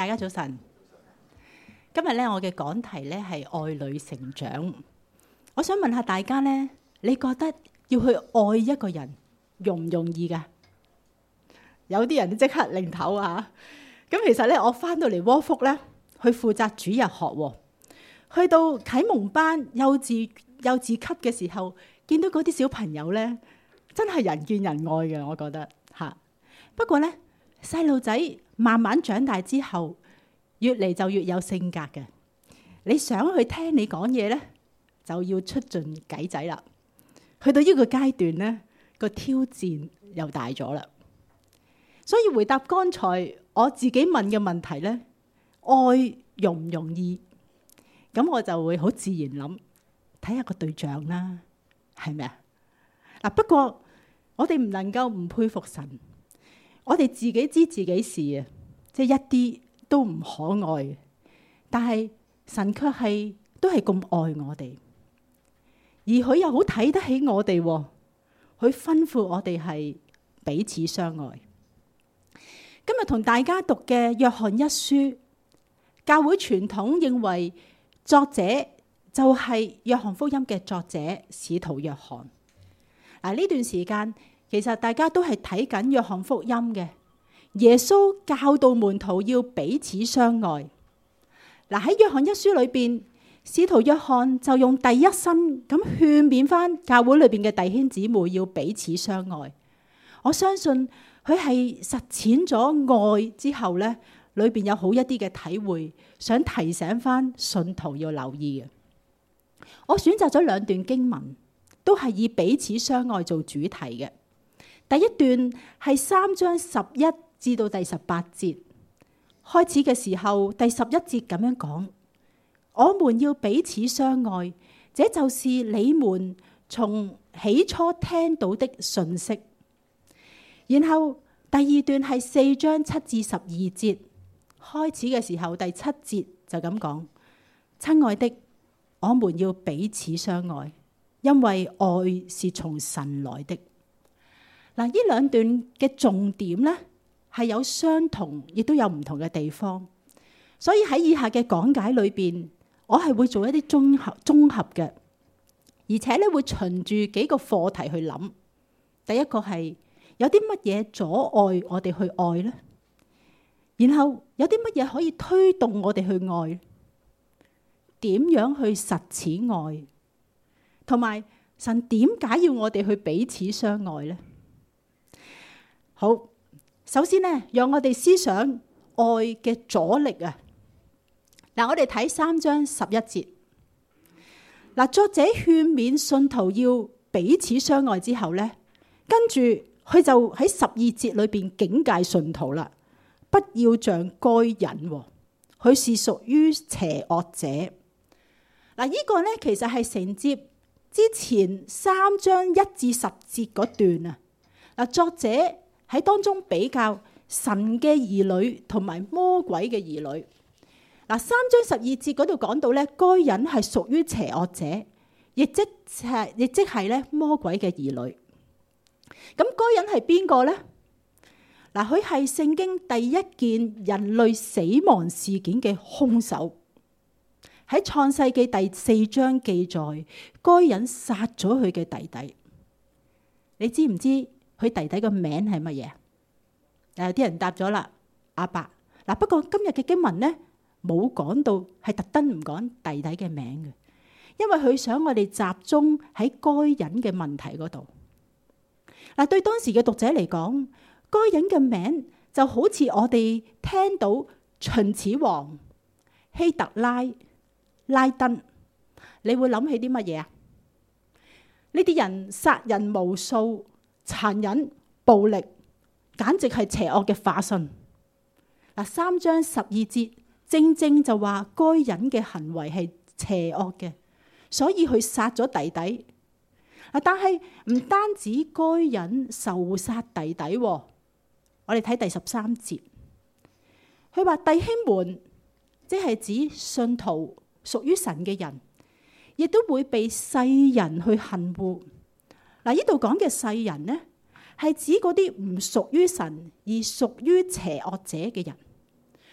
大家早晨。今日咧，我嘅講題咧係愛女成長。我想問下大家咧，你覺得要去愛一個人容唔容易㗎？有啲人即刻擰頭啊！咁其實咧，我翻到嚟窩福咧，去負責主日學，去到啟蒙班幼稚級嘅時候，見到嗰啲小朋友咧，真係人見人愛嘅，我覺得嚇。不過咧，細路仔慢慢長大之後，越嚟就越有性格嘅。你想去聽你講嘢咧，就要出盡計仔啦。去到呢個階段咧，個挑戰又大咗啦。所以回答剛才我自己問嘅問題咧，愛容唔容易？咁我就會好自然諗，睇下個對象啦，係咪啊？嗱，不過我哋唔能夠唔佩服神。我哋自己知自己事啊，即係一啲都唔可愛，但係神卻係都係咁愛我哋，而佢又好睇得起我哋，佢吩咐我哋係彼此相愛。今日同大家讀嘅約翰一書，教會傳統認為作者就係約翰福音嘅作者使徒約翰。嗱，呢段時間其實大家都係睇緊約翰福音嘅，耶穌教導門徒要彼此相愛。嗱，喺約翰一書裏邊，使徒約翰就用第一身咁勸勉翻教會裏邊嘅弟兄姊妹要彼此相愛。我相信佢係實踐咗愛之後咧，裏邊有好一啲嘅體會，想提醒翻信徒要留意嘅。我選擇咗兩段經文，都係以彼此相愛做主題嘅。第一段係3章11至到第18節，開始嘅時候第11節咁樣講：我們要彼此相愛，這就是你們從起初聽到的信息。然後第二段係4章7至12節，開始嘅時候第7節就咁講：親愛的，我們要彼此相愛，因為愛是從神來的。嗱，呢兩段嘅重點呢係有相同，亦都有唔同嘅地方。所以喺以下嘅講解裏邊，我係會做一啲綜合嘅，而且咧會循住幾個課題去諗。第一個係有啲乜嘢阻礙我哋去愛呢？然後有啲乜嘢可以推動我哋去愛？點樣去實踐愛？同埋神點解要我哋去彼此相愛呢？好，首先呢，讓我哋思想愛嘅阻力啊！嗱，我哋睇3章11節。嗱，作者勸勉信徒要彼此相愛之後呢，跟住佢就喺12節裏邊警戒信徒啦，不要像該人，佢是屬於邪惡者。嗱，呢個呢，其實係承接之前3章1至10節嗰段啊。嗱，作者喺當中比較神嘅兒女同埋魔鬼嘅兒女。嗱，3章12節嗰度講到咧，該人係屬於邪惡者，亦即係咧魔鬼嘅兒女。咁該人係邊個咧？嗱，佢係聖經第一件人類死亡事件嘅兇手。喺創世記第4章記載，該人殺咗佢嘅弟弟。你知唔知佢弟弟個名係乜嘢？有啲人答咗啦，亞伯。嗱，不過今日嘅經文咧冇講到，係特登唔講弟弟嘅名嘅，因為佢想我哋集中喺該人嘅問題嗰度。嗱，對當時嘅讀者嚟講，該人嘅名就好似我哋聽到秦始皇、希特拉、拉登，你會諗起啲乜嘢啊？呢啲人殺人無數，殘忍暴力，簡直係邪惡嘅化身。嗱，3章12節正正就話該人嘅行為係邪惡嘅，所以佢殺咗弟弟。但係唔單止該人仇殺弟弟，我哋睇第13節，佢話弟兄們，即係指信徒屬於神嘅人，亦都會被世人去恨惡。嗱，呢度講嘅世人呢，係指嗰啲唔屬於神而屬於邪惡者嘅人。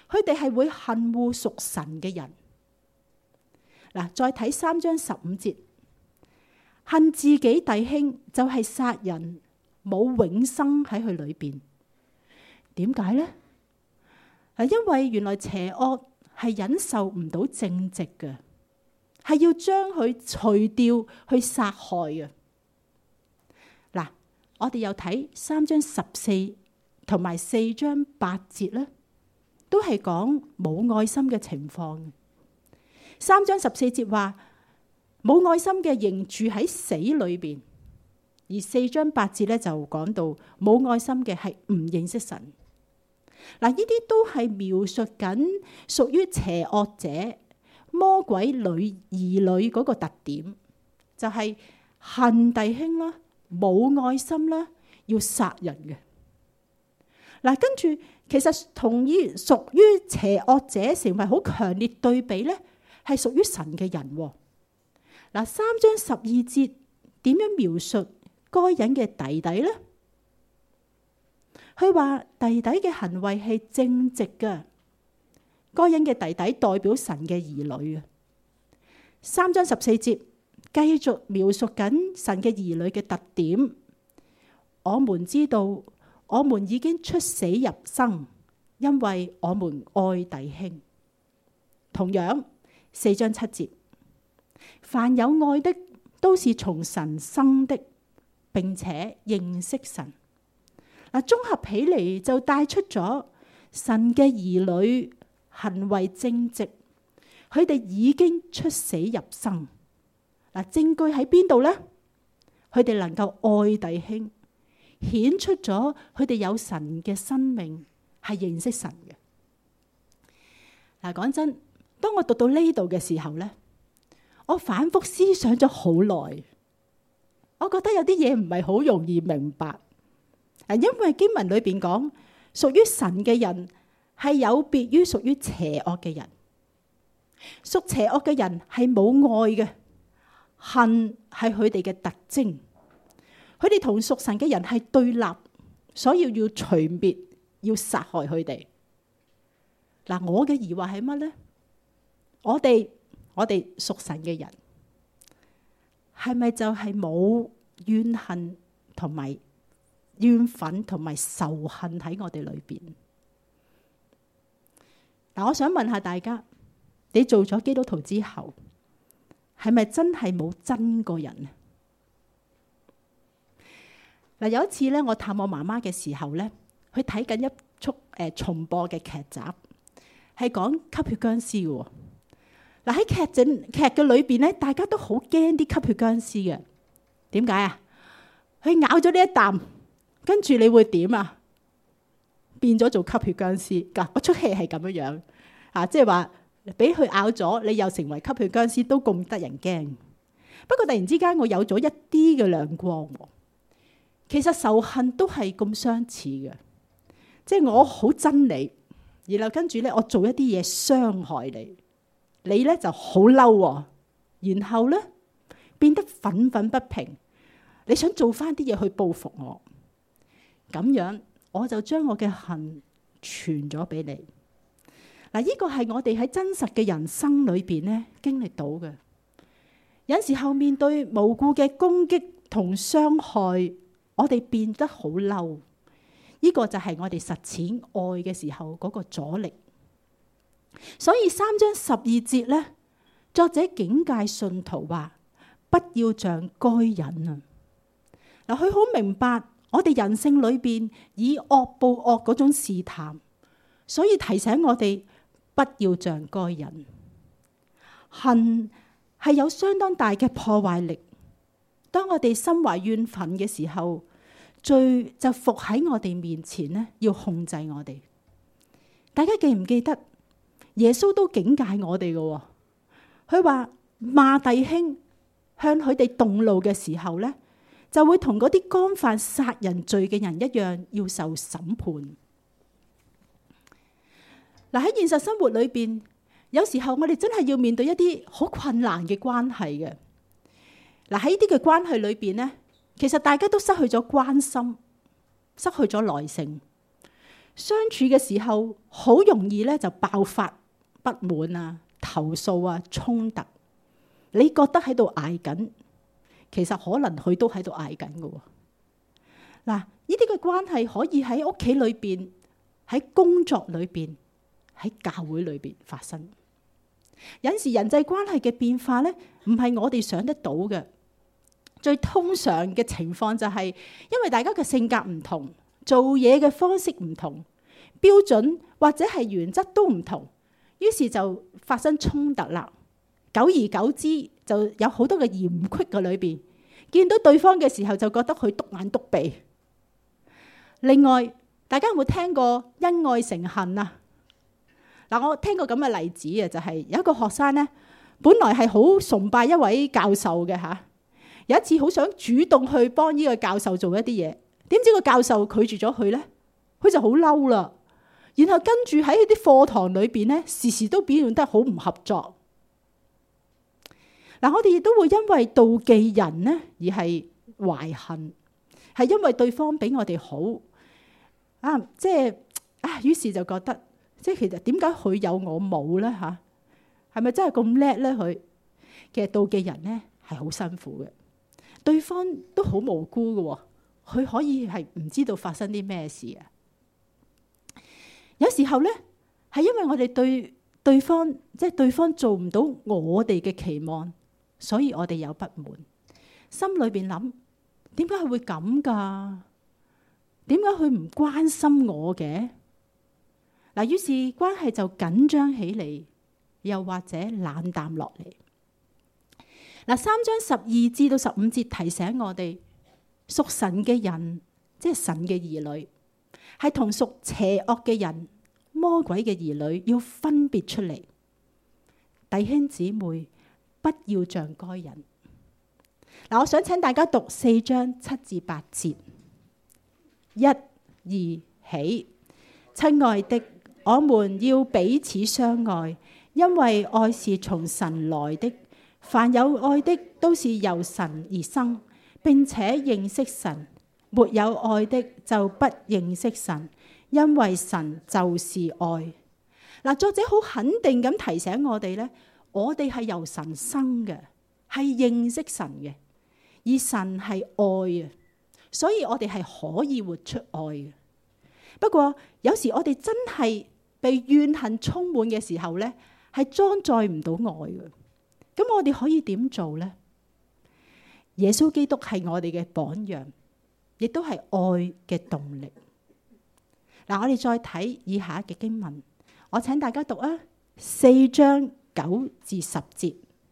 佢哋係會恨惡屬神嘅人。嗱，再睇3章15節，恨自己弟兄就係殺人，冇永生喺佢裏邊。點解呢？因為原來邪惡係忍受唔到正直嘅，係要將佢除掉去殺害嘅。嗱，我哋又睇3章14同埋4章8節咧，都係講冇愛心嘅情況。3章14節話冇愛心嘅仍住喺死裏邊，而4章8節咧就講到冇愛心嘅係唔認識神。嗱，呢啲都係描述緊屬於邪惡者魔鬼兒女嗰個特點，就係恨弟兄啦，冇愛心啦，要殺人嘅。嗱，跟住其實同於屬於邪惡者成為好強烈對比咧，係屬於神嘅人。嗱，3章12節點樣描述該隱嘅弟弟咧？佢話弟弟嘅行為係正直嘅，該隱嘅弟弟代表神嘅兒女啊。3章14節繼續描述緊神嘅兒女嘅特點。我們知道，我們已經出死入生，因為我們愛弟兄。同樣4章7節，凡有愛的都是從神生的，並且認識神。嗱，綜合起嚟就帶出咗神嘅兒女行為正直，佢哋已經出死入生。嗱，證據喺邊度呢？佢哋能夠愛弟兄，顯出咗佢哋有神嘅生命，係認識神嘅。嗱，講真，當我讀到呢度嘅時候呢，我反覆思想咗好耐，我覺得有啲嘢唔係好容易明白。因為經文裏邊講，屬於神嘅人係有別於屬於邪惡嘅人。屬邪惡嘅人係冇愛嘅，恨係佢哋嘅特徵。佢哋同屬神嘅人係對立，所以要除滅，要殺害佢哋。嗱，我嘅疑惑係乜呢？我哋屬神嘅人係咪就係冇怨恨同埋怨憤同埋仇恨喺我哋裏邊？嗱，我想問下大家，你做咗基督徒之後，係咪真係冇憎過人啊？嗱，有一次咧，我探我媽媽嘅時候咧，佢睇緊一出重播嘅劇集，係講吸血僵屍嘅。嗱，喺劇嘅裏邊咧，大家都好驚啲吸血僵屍嘅。點解啊？佢咬咗呢一啖，跟住你會點啊？變咗做吸血僵屍。嗰出戲係咁樣樣啊，即係話俾佢咬咗，你又成為吸血僵屍，都咁得人驚。不過突然之間，我有咗一啲嘅亮光。其實仇恨都係咁相似嘅，即係我好憎你，然後跟住咧我做一啲嘢傷害你，你咧就好嬲，然後咧變得憤憤不平，你想做翻啲嘢去報復我，咁樣我就將我嘅恨傳咗俾你。嗱，呢個係我哋喺真實嘅人生裏邊咧經歷到嘅。有時候面對無故嘅攻擊同傷害，我哋變得好嬲，呢個就係我哋實踐愛嘅時候嗰個阻力。所以3章12節咧，作者警戒信徒話：不要像該隱啊！嗱，佢好明白我哋人性裏邊以惡報惡嗰種試探，所以提醒我哋不要像該隱。恨係有相當大嘅破壞力。當我哋心懷怨憤嘅時候，罪就伏喺我哋面前咧，要控制我哋。大家記唔記得耶穌都警戒我哋嘅？佢話罵弟兄向佢哋動怒嘅時候咧，就會同嗰啲干犯殺人罪嘅人一樣，要受審判。嗱，喺現實生活裏邊，有時候我哋真係要面對一啲好困難嘅關係嘅。嗱，喺呢啲嘅關係裏邊咧，其實大家都失去咗關心，失去咗耐性， 相處嘅時候好容易咧就爆發不滿啊、投訴啊、衝突。你覺得喺度捱緊，其實可能佢都喺度捱緊嘅。嗱，呢啲嘅關係可以喺屋企裏邊、喺工作裏邊、喺教會裏邊發生。有時人際關係嘅變化咧，唔係我哋想得到嘅。最通常嘅情況就係因為大家嘅性格唔同，做嘢嘅方式唔同，標準或者係原則都唔同，於是就發生衝突啦。久而久之，就有好多嘅嫌隙嘅裏邊，見到對方嘅時候就覺得佢篤眼篤鼻。另外，大家有冇聽過因愛成恨啊？嗱，我聽過咁嘅例子啊，就係有一個學生咧，本來係好崇拜一位教授嘅嚇，有一次好想主動去幫呢個教授做一啲嘢，點知個教授拒絕咗佢咧，佢就好嬲啦。然後跟住喺啲課堂裏邊咧，時時都表現得好唔合作。嗱，我哋亦都會因為妒忌人咧而係懷恨，係因為對方比我哋好啊，於是就覺得其實點解佢有我冇咧嚇？係咪真係咁叻咧？佢其實妒忌人咧係好辛苦嘅，對方都好無辜嘅，佢可以係唔知道發生啲咩事啊。有時候咧係因為我哋對對方做唔到我哋嘅期望，所以我哋有不滿，心裏邊諗點解佢會咁噶？點解佢唔關心我嘅？嗱，於是關係就緊張起嚟，又或者冷淡落嚟。嗱，3章12至到15節提醒我哋，屬神嘅人，即係神嘅兒女，係同屬邪惡嘅人、魔鬼嘅兒女要分別出嚟。弟兄姊妹，不要像該人。嗱，我想請大家讀4章7至8節。1、2起，親愛的，我們要彼此相愛，因為愛是從神來的。凡有愛的，都是由神而生，並且認識神；沒有愛的，就不認識神，因為神就是愛。嗱，作者好肯定咁提醒我哋咧，我哋係由神生嘅，係認識神嘅，而神係愛啊，所以我哋係可以活出愛嘅。不過有時我哋真係被怨恨充滿嘅時候咧，係裝載唔到愛嘅。咁我哋可以點做呢？耶穌基督係我哋嘅榜樣，亦都係愛嘅動力。嗱，我哋再睇以下嘅經文，我請大家讀啊，4章9至10節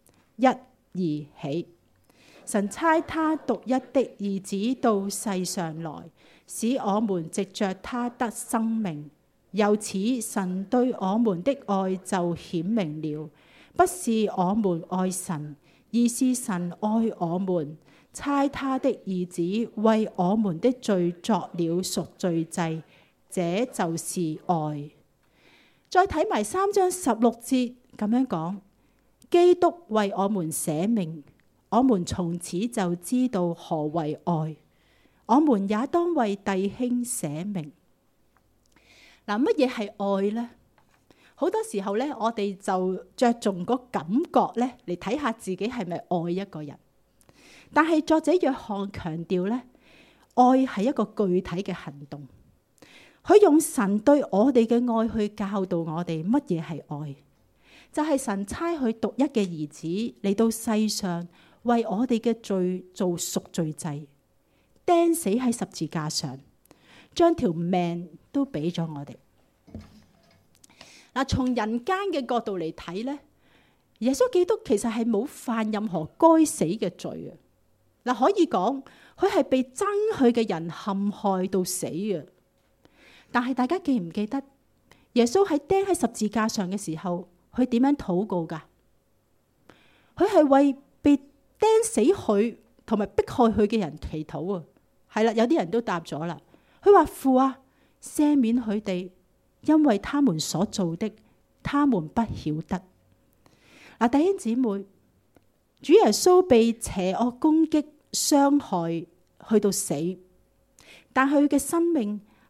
，1、2起。神差他獨一的兒子到世上來，使我們藉着他得生命。由此，神對我們的愛就顯明了。不是我們愛神，而是神愛我們，差他的兒子為我們的罪作了贖罪祭，這就是愛。再睇埋3章16節咁樣講，基督為我們捨命，我們從此就知道何為愛。我們也當為弟兄捨命。嗱，乜嘢係愛呢？好多時候咧，我哋就着重個感覺咧嚟睇下自己係咪愛一個人。但係作者約翰強調咧，愛係一個具體嘅行動。佢用神對我哋嘅愛去教導我哋乜嘢係愛，就係神差佢獨一嘅兒子嚟到世上為我哋嘅罪做贖罪祭，釘死喺十字架上，將條命都俾咗我哋。嗱，從人間嘅角度嚟睇咧，耶穌基督其實係冇犯任何該死嘅罪啊！嗱，可以講佢係被憎佢嘅人陷害到死啊！但係大家記唔記得耶穌喺釘喺十字架上嘅時候，佢點樣禱告噶？佢係為被釘死佢同埋迫害佢嘅人祈禱啊！係啦，有啲人都答咗啦。佢話父啊，赦免佢哋。因為他們所做的，他們不曉得。嗱，弟兄姊妹，主耶穌被邪惡攻擊、傷害，去到死，但佢嘅生命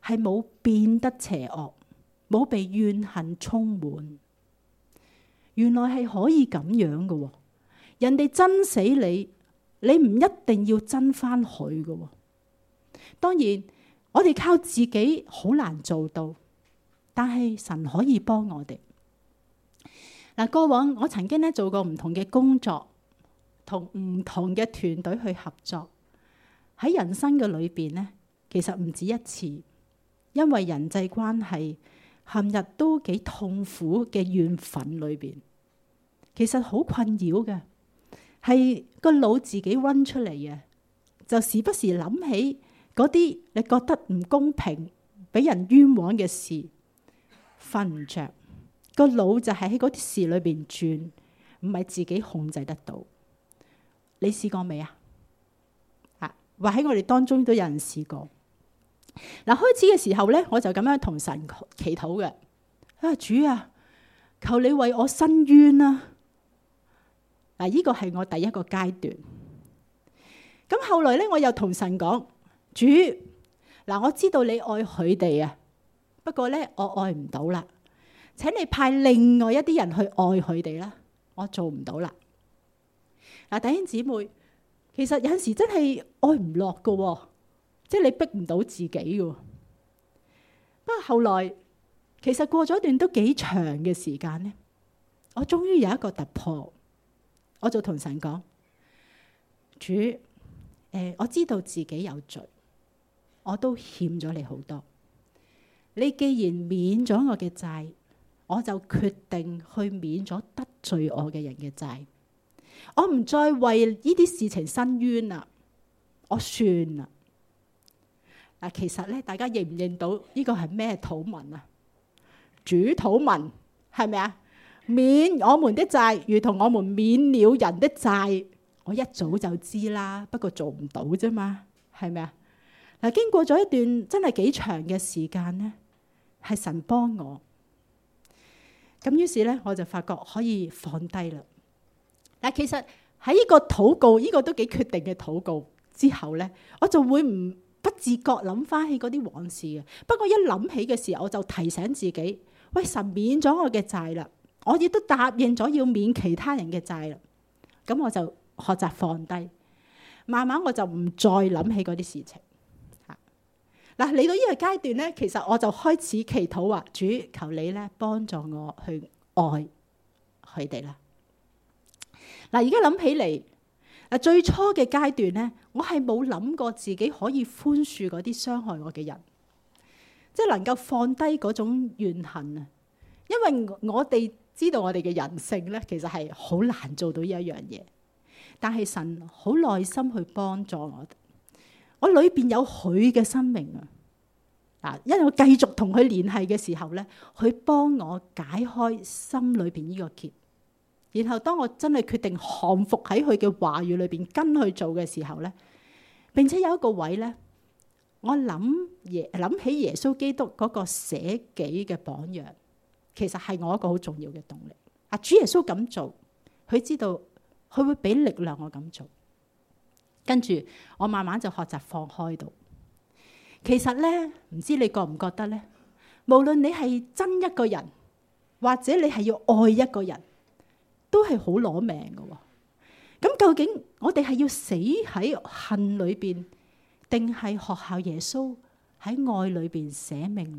係冇變得邪惡，冇被怨恨充滿。原來係可以咁樣嘅。人哋憎死你，你唔一定要憎翻佢嘅。當然，我哋靠自己好難做到，但係神可以幫我哋。嗱，過往我曾經咧做過唔同嘅工作，同唔同嘅團隊去合作。喺人生嘅裏邊咧，其實唔止一次，因為人際關係陷入都幾痛苦嘅怨憤裏邊，其實好困擾嘅，係個腦自己溫出嚟嘅，就時不時諗起嗰啲你覺得唔公平、俾人冤枉嘅事，瞓唔着，個腦就係喺嗰啲事裏邊轉，唔係自己控制得到。你試過未啊？或喺我哋當中都有人試過。嗱，開始嘅時候咧，我就咁樣同神祈禱嘅。啊，主啊，求你為我伸冤啦！嗱，呢個係我第一個階段。咁後來咧，我又同神講：主，嗱，我知道你愛佢哋啊，不過咧，我愛唔到啦。請你派另外一啲人去愛佢哋啦，我做唔到啦。嗱，弟兄姊妹。其實有陣時真係愛唔落㗎，即係你逼唔到自己㗎。不過後來，其實過咗一段都幾長嘅時間咧，我終於有一個突破，我就同神講：主，我知道自己有罪，我都欠咗你好多。你既然免咗我嘅債，我就決定去免咗得罪我嘅人嘅債。我唔再為呢啲事情申冤啦，我算啦。嗱，其實咧，大家認唔認到呢個係咩禱文啊？主禱文係咪啊？免我們的債，如同我們免了人的債。我一早就知啦，不過做唔到啫嘛，係咪啊？嗱，經過咗一段真係幾長嘅時間咧，係神幫我。咁於是咧，我就發覺可以放低啦。嗱，其實喺呢個禱告，呢個都幾決定嘅禱告之後咧，我就會不自覺諗翻起嗰啲往事嘅。不過一諗起嘅時候，我就提醒自己：喂，神免咗我嘅債啦，我亦都答應咗要免其他人嘅債啦。咁我就學習放低，慢慢我就唔再諗起嗰啲事情。嗱，嚟到呢個階段咧，其實我就開始祈禱話：主，求你咧幫助我去愛佢哋啦。嗱，而家諗起嚟，嗱，最初嘅階段咧，我係冇諗過自己可以寬恕嗰啲傷害我嘅人，即係能夠放低嗰種怨恨啊。因為我哋知道我哋嘅人性咧，其實係好難做到呢一樣嘢。但係神好耐心去幫助我裏邊有佢嘅生命啊。嗱，因為我繼續同佢聯繫嘅時候咧，佢幫我解開心裏邊呢個結。然後當我真係決定降服喺佢嘅話語裏邊跟佢做嘅時候咧，並且有一個位咧，我諗起耶穌基督嗰個捨己嘅榜樣，其實係我一個好重要嘅動力。啊，主耶穌咁做，佢知道佢會俾力量我咁做，跟住我慢慢就學習放開到。其實咧，唔知你覺唔覺得咧？無論你係憎一個人，或者你係要愛一個人，都係好攞命嘅。咁究竟我哋係要死喺恨裏邊，定係學效耶穌喺愛裏邊捨命呢？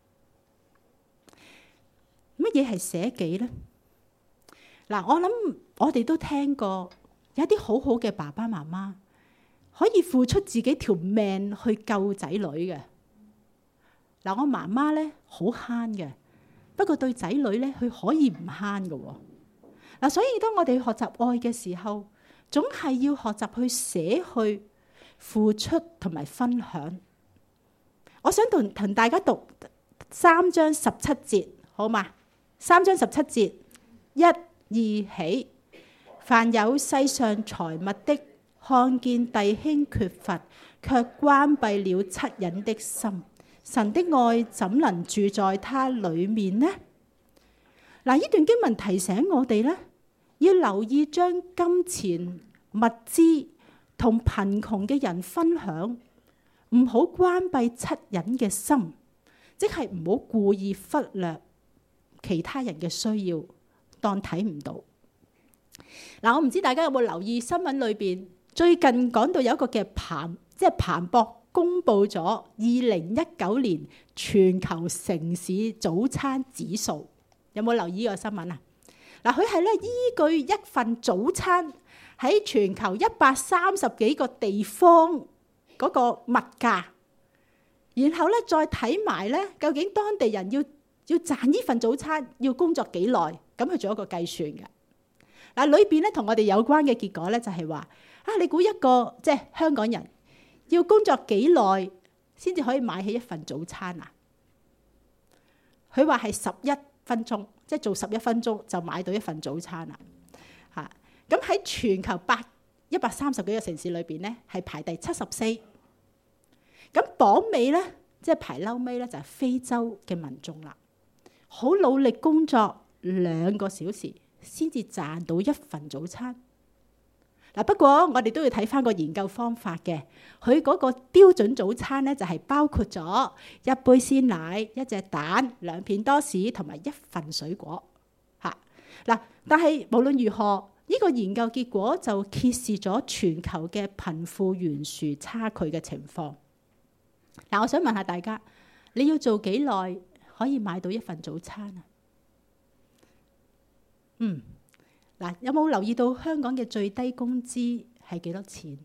乜嘢係捨己呢？嗱，我諗我哋都聽過有啲好好嘅爸爸媽媽可以付出自己條命去救仔女嘅。嗱，我媽媽咧好慳嘅，不過對仔女咧佢可以唔慳嘅。嗱，所以當我哋學習愛嘅時候，總係要學習去捨去、付出同埋分享。我想同大家讀3章17節，好嘛？3章17節，1、2起，凡有世上財物的，看見弟兄缺乏，卻關閉了惻隱的心，神的愛怎能住在他裡面呢？嗱，呢段經文提醒我哋咧，要留意將金錢、物資同貧窮嘅人分享，唔唔好關閉惻隱嘅心，即係唔好故意忽略其他人嘅需要，當睇唔到。嗱，我唔知大家有冇留意新聞裏邊最近講到有一個嘅彭博公布咗2019年全球城市早餐指數，有冇留意呢個新聞啊？嗱，佢係咧依據一份早餐喺全球130幾個地方嗰個物價，然後咧再睇埋咧究竟當地人要賺呢份早餐要工作幾耐，咁去做一個計算嘅。嗱，裏邊咧同我哋有關嘅結果咧就係話你估一個即係香港人要工作幾耐先至可以買起一份早餐啊？佢話係11分鐘，即係做11分鐘就買到一份早餐啦。嚇！咁喺全球130幾個城市裏邊咧，係排第74。咁榜尾咧，即係排嬲尾咧，就係非洲嘅民眾啦。好努力工作2個小時先至賺到一份早餐。嗱，不過我哋都要睇翻個研究方法嘅，佢嗰個標準早餐咧就係包括咗一杯鮮奶、1隻蛋、2片多士同埋1份水果嚇。嗱，但係無論如何，呢個研究結果就揭示咗全球嘅貧富懸殊差距嘅情況。嗱，我想問下大家，你要做幾耐可以買到一份早餐啊？嗱，有冇留意到香港嘅最低工資係幾多錢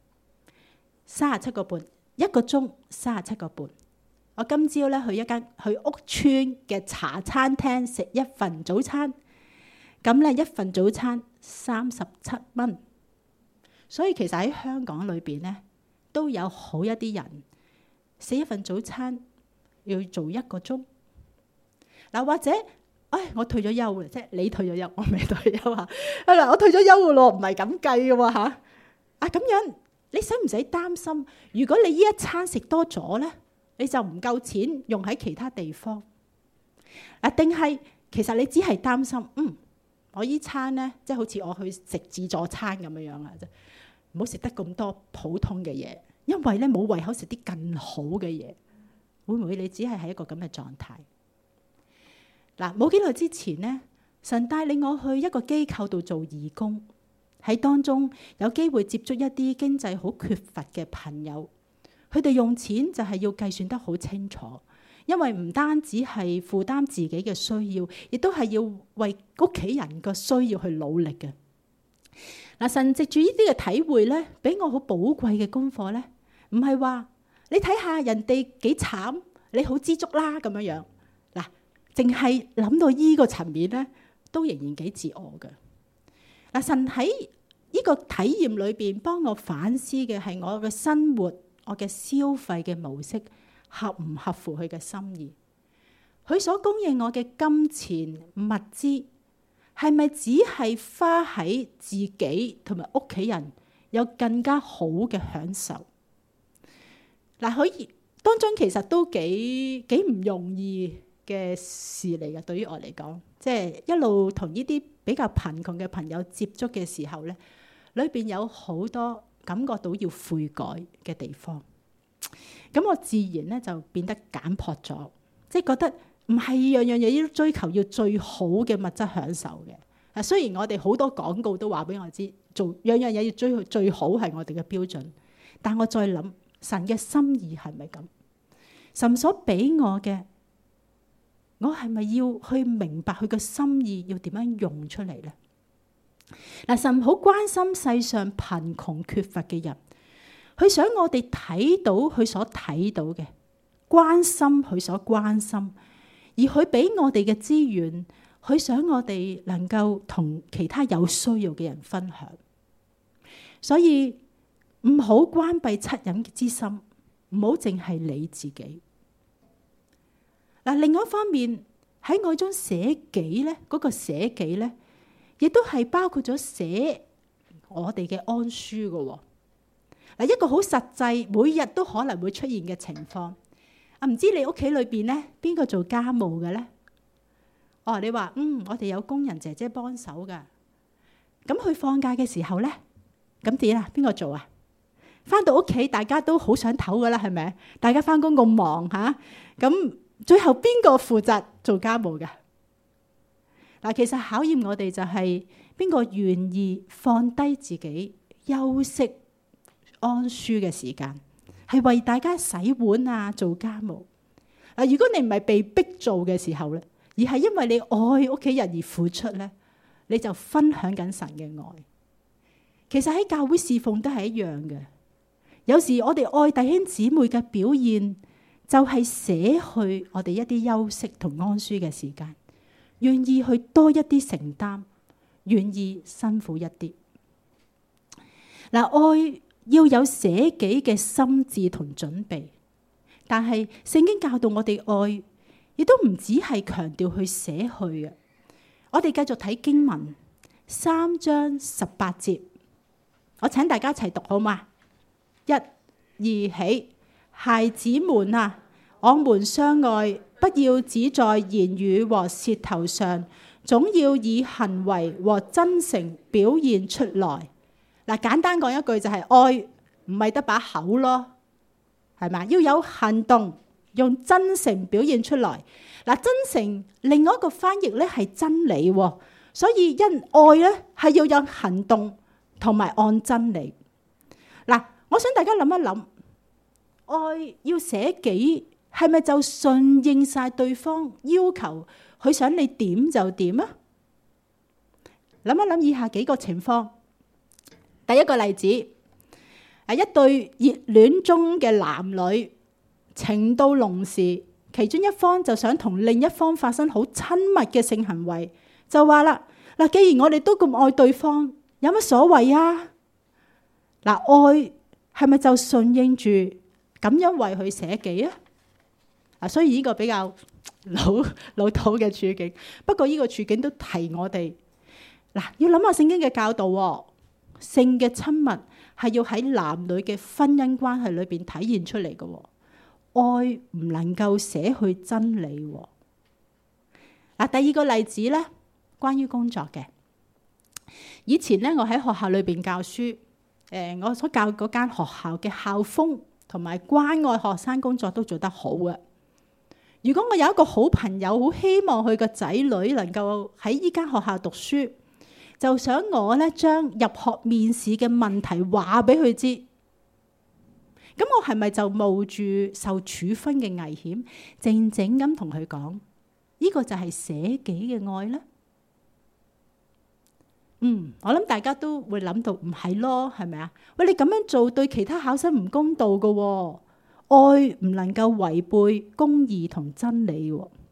？37個半，一個鐘37個半。我今朝咧去屋邨嘅茶餐廳食一份早餐，咁咧一份早餐37蚊。所以其實喺香港裏邊咧，都有好一啲人食一份早餐要做1個鐘。嗱，或者我退咗休啦，即係你退咗休，我未退休啊。嗱，我退咗休嘅咯，唔係咁計嘅喎嚇。咁樣你使唔使擔心？如果你呢一餐食多咗咧，你就唔夠錢用喺其他地方。定係其實你只係擔心，我依餐咧，即係好似我去食自助餐咁樣樣啊，唔好食得咁多普通嘅嘢，因為咧冇胃口食啲更好嘅嘢。會唔會你只係喺一個咁嘅狀態？嗱，冇幾耐之前咧，神帶領我去一個機構度做義工，喺當中有機會接觸一啲經濟好缺乏嘅朋友。佢哋用錢就係要計算得好清楚，因為唔單止係負擔自己嘅需要，亦都係要為屋企人嘅需要去努力嘅。嗱，神藉住呢啲嘅體會咧，俾我好寶貴嘅功課咧，唔係話你睇下人哋幾慘，你好知足啦咁樣樣。嗱，淨係諗到依個層面咧，都仍然幾自我嘅。嗱，神喺呢個體驗裏邊幫我反思嘅係我嘅生活，我嘅消費嘅模式合唔合乎佢嘅心意？佢所供應我嘅金錢物資係咪只係花喺自己同埋屋企人有更加好嘅享受？嗱，佢當中其實都幾唔容易嘅事嚟嘅，對於我嚟講，即係一路同呢啲比較貧窮嘅朋友接觸嘅時候咧，裏邊有好多感覺到要悔改嘅地方。咁我自然咧就變得簡樸咗，即係覺得唔係樣樣嘢都追求要最好嘅物質享受嘅。雖然我哋好多廣告都話俾我知，做樣樣嘢要追求最好係我哋嘅標準，但我再諗神嘅心意係咪咁？神所俾我嘅，我係咪要去明白佢嘅心意要點樣用出嚟咧？嗱，神好關心世上貧窮缺乏嘅人，佢想我哋睇到佢所睇到嘅，關心佢所關心，而佢俾我哋嘅資源，佢想我哋能夠同其他有需要嘅人分享。所以唔好關閉惻隱之心，唔好淨係你自己。嗱，另外一方面喺愛中捨己咧，嗰個捨己咧，亦都係包括咗捨我哋嘅安舒嘅。嗱，一個好實際，每日都可能會出現嘅情況。唔知你屋企裏邊咧，邊個做家務嘅咧？你話我哋有工人姐姐幫手噶。咁佢放假嘅時候咧，咁點啊？邊個做啊？ 翻到屋企大家都好想唞噶啦，係咪？大家翻工咁忙嚇，咁最後邊個負責做家務嘅？嗱，其實考驗我哋就係邊個願意放低自己休息安舒嘅時間，係為大家洗碗啊，做家務。嗱，如果你唔係被逼做嘅時候咧，而係因為你愛屋企人而付出咧，你就分享緊神嘅愛。其實喺教會侍奉都係一樣嘅。有時我哋愛弟兄姊妹嘅表現，就係捨去我哋一啲休息同安舒嘅時間，願意去多一啲承擔，願意辛苦一啲。嗱，愛要有捨己嘅心志同準備，但係聖經教導我哋愛，亦都唔只係強調去捨去嘅。我哋繼續睇經文3章18節，我請大家一齊讀好嗎？1、2起，孩子們啊，我們相愛，不要只在言語和舌頭上，總要以行為和真誠表現出來。嗱，簡單講一句就係愛唔係得把口咯，係咪？要有行動，用真誠表現出來。嗱，真誠另外一個翻譯咧係真理，所以因愛咧係要有行動同埋按真理。嗱，我想大家諗一諗，愛要捨己係咪就順應晒對方要求，佢想你點就點啊？諗一諗以下幾個情況。第一個例子，一對熱戀中嘅男女情到濃時，其中一方就想同另一方發生好親密嘅性行為，就話啦，嗱，既然我哋都咁愛對方，有乜所謂啊？嗱，愛係咪就順應住咁樣為佢捨己啊？所以呢個比較老土嘅處境，不過呢個處境都提我哋，嗱，要諗下聖經嘅教導喎。性嘅親密係要喺男女嘅婚姻關係裏邊體現出嚟嘅，愛唔能夠捨去真理。嗱，第二個例子咧，關於工作嘅。以前咧，我喺學校裏邊教書，我所教嗰間學校嘅校風同埋關愛學生工作都做得好嘅。如果我有一個好朋友，好希望佢個仔女能夠喺依間學校讀書，就想我咧將入學面試嘅問題話俾佢知，咁我係咪就冒住受處分嘅危險，靜靜咁同佢講？呢個就係捨己嘅愛咧？我諗大家都會諗到唔係咯，係咪啊？喂，你咁樣做對其他考生唔公道噶，愛唔能夠違背公義同真理。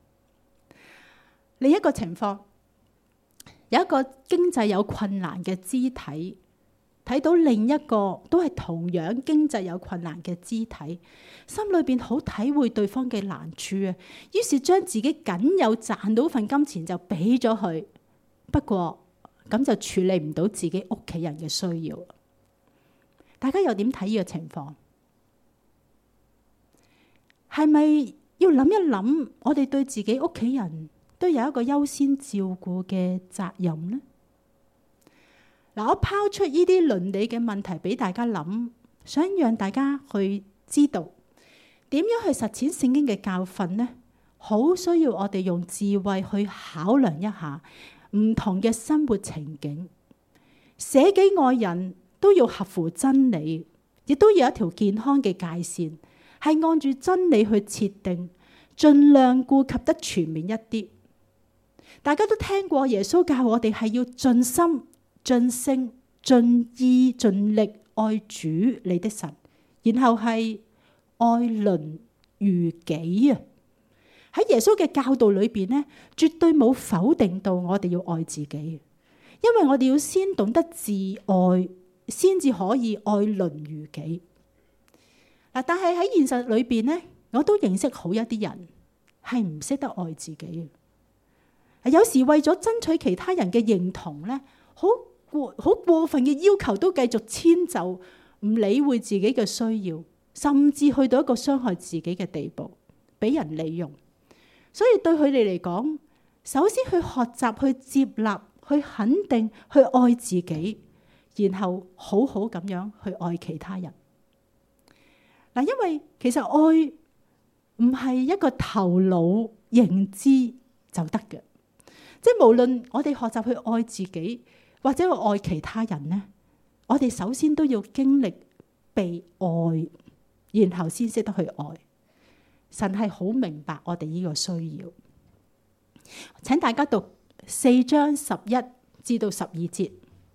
另一個情況。有一個經濟有困難嘅肢體，睇到另一個都係同樣經濟有困難嘅肢體，心裏邊好體會對方嘅難處啊，於是將自己僅有賺到份金錢就俾咗佢。不過咁就處理唔到自己屋企人嘅需要。大家又點睇呢個情況？係咪要諗一諗，我哋對自己屋企人都有一個優先照顧嘅責任呢？嗱，我拋出呢啲倫理嘅問題俾大家諗，想讓大家去知道點樣去實踐聖經嘅教訓呢？好需要我哋用智慧去考量一下唔同嘅生活情景，捨己愛人都要合乎真理，亦都有一條健康嘅界線，係按住真理去設定，盡量顧及得全面一啲。大家都聽過耶穌教我哋係要盡心、盡性、盡意、盡力愛主你的神，然後係愛鄰如己啊！喺耶穌嘅教導裏邊呢，絕對冇否定到我哋要愛自己，因為我哋要先懂得自愛，先至可以愛鄰如己。嗱，但係喺現實裏邊呢，我都認識好一啲人係唔識得愛自己。有時為咗爭取其他人嘅認同咧，好過分嘅要求都繼續遷就，唔理會自己嘅需要，甚至去到一個傷害自己嘅地步，俾人利用。所以對佢哋嚟講，首先去學習去接納、去肯定、去愛自己，然後好好咁樣去愛其他人。 嗱，因為其實愛唔係一個頭腦認知就得嘅，即係無論我哋學習去愛自己或者去愛其他人呢，我哋首先都要經歷被愛，然後先識得去愛。神係好明白我哋呢個需要。請大家讀4章11至到12節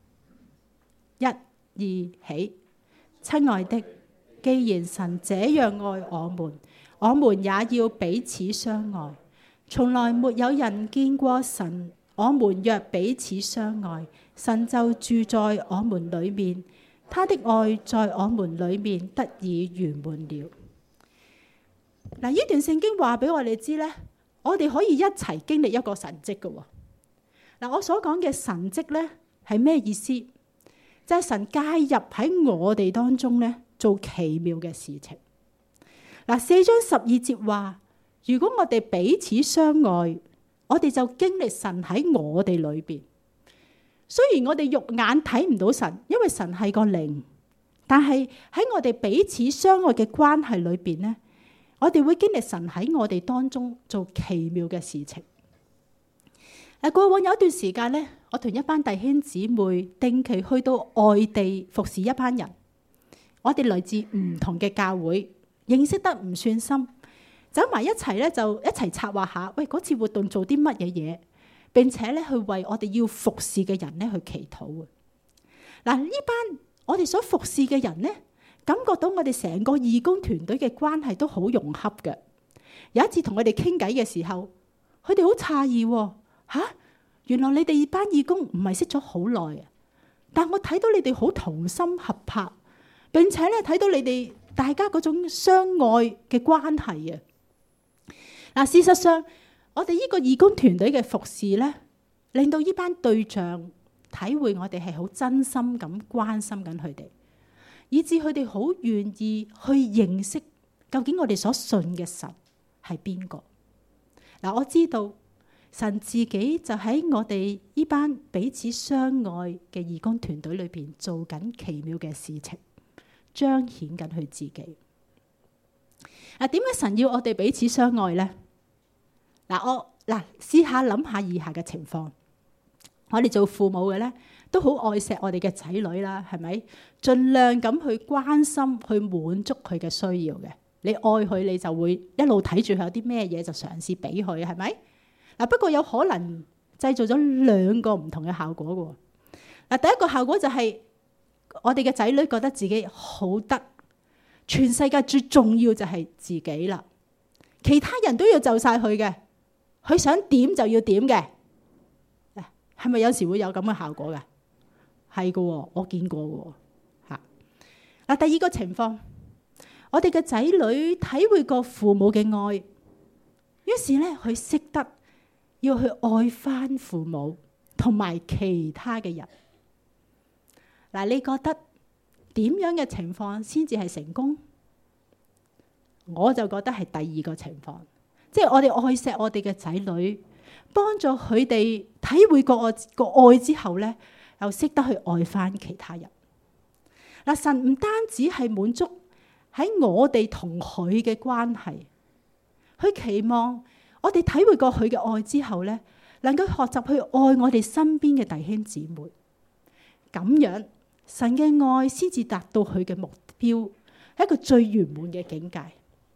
，1、2起。親愛的，既然神這樣愛我們也要彼此相愛。從來沒有人見過神，我們若彼此相愛，神就住在我們裏面，他的愛在我們裏面得以圓滿了。嗱，呢段聖經話俾我哋知咧，我哋可以一齊經歷一個神蹟嘅。嗱，我所講嘅神蹟咧係咩意思？就係神介入喺我哋當中咧，做奇妙嘅事情。嗱，4章12節話，如果我哋彼此相愛，我哋就經歷神喺我哋裏邊。雖然我哋肉眼睇唔到神，因為神係個靈，但係喺我哋彼此相愛嘅關係裏邊咧，我哋會經歷神喺我哋當中做奇妙嘅事情。過往有一段時間咧，我同一班弟兄姊妹定期去到外地服侍一班人。我哋來自唔同嘅教會，認識得唔算深，走埋一齊咧就一齊策劃下，喂，嗰次活動做啲乜嘢嘢，並且咧去為我哋要服侍嘅人咧去祈禱啊！嗱，呢班我哋所服侍嘅人咧，感覺到我哋成個義工團隊嘅關係都好融洽嘅。有一次同佢哋傾偈嘅時候，佢哋好詫異喎。原來你哋班義工唔係識咗好耐啊！但我睇到你哋好同心合拍，並且咧睇到你哋大家嗰種相愛嘅關係啊！嗱，事實上，我哋呢個義工團隊嘅服侍咧，令到呢班對象體會我哋係好真心咁關心緊佢哋，以致佢哋好願意去認識究竟我哋所信嘅神係邊個。嗱，我知道。神自己就喺我哋呢班彼此相愛嘅義工團隊裏邊做緊奇妙嘅事情，彰顯緊佢自己。點解神要我哋彼此相愛呢？我試下諗下以下嘅情況。我哋做父母嘅咧，都好愛錫我哋嘅仔女啦，係咪？盡量咁去關心、去滿足佢嘅需要嘅。你愛佢，你就會一路睇住佢有啲咩嘢就嘗試俾佢，係咪？不過有可能製造咗2個唔同嘅效果嘅。第一個效果就係我哋嘅仔女覺得自己好得，全世界最重要就係自己啦，其他人都要就晒佢嘅，佢想點就要點嘅。係咪有時會有咁嘅效果嘅？係嘅，我見過嘅。第二個情況，我哋嘅仔女體會過父母嘅愛，於是咧佢識得要去愛翻父母同埋其他嘅人。你覺得點樣嘅情況先至係成功？我就覺得係第二個情況，即係我哋愛錫我哋嘅仔女，幫助佢哋體會過個愛之後咧，又識得去愛翻其他人。神唔單止係滿足喺我哋同佢嘅關係，佢期望我哋體會過佢嘅愛之後咧，能夠學習去愛我哋身邊嘅弟兄姊妹，咁樣神嘅愛先至達到佢嘅目標，係一個最圓滿嘅境界。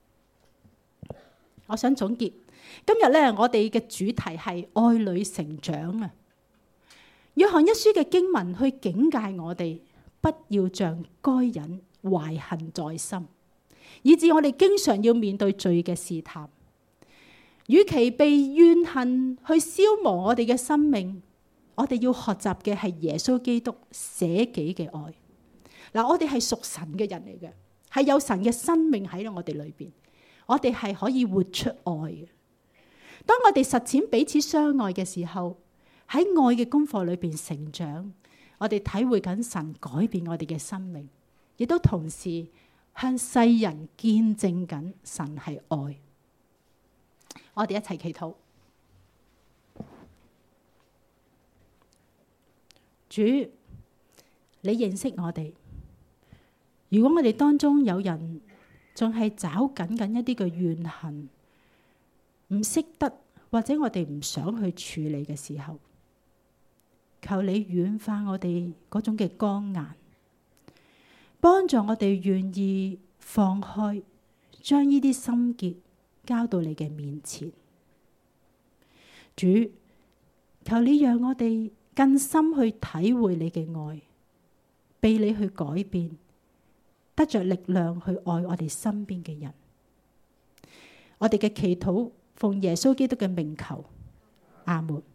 我想總結今日咧，我哋嘅主題係愛女成長啊。約翰一書嘅經文去警戒我哋，不要像該隱懷恨在心，以致我哋經常要面對罪嘅試探。與其被怨恨去消磨我哋嘅生命，我哋要學習嘅係耶穌基督捨己嘅愛。我哋係屬神嘅人嚟嘅，係有神嘅生命喺我哋裏邊，我哋係可以活出愛嘅。當我哋實踐彼此相愛嘅時候，喺愛嘅功課裏邊成長，我哋體會緊神改變我哋嘅生命，亦都同時向世人見證緊神係愛。我哋一齊祈禱。主，你認識我哋。如果我哋當中有人仲係找緊一啲嘅怨恨，唔識得或者我哋唔想去處理嘅時候，求你軟化我哋嗰種嘅剛硬，幫助我哋願意放開，將呢啲心結交到你嘅面前。主，求你讓我哋更深去體會你嘅愛，被你去改變，得着力量去愛我哋身邊嘅人。我哋嘅祈禱奉耶穌基督嘅名求，阿門。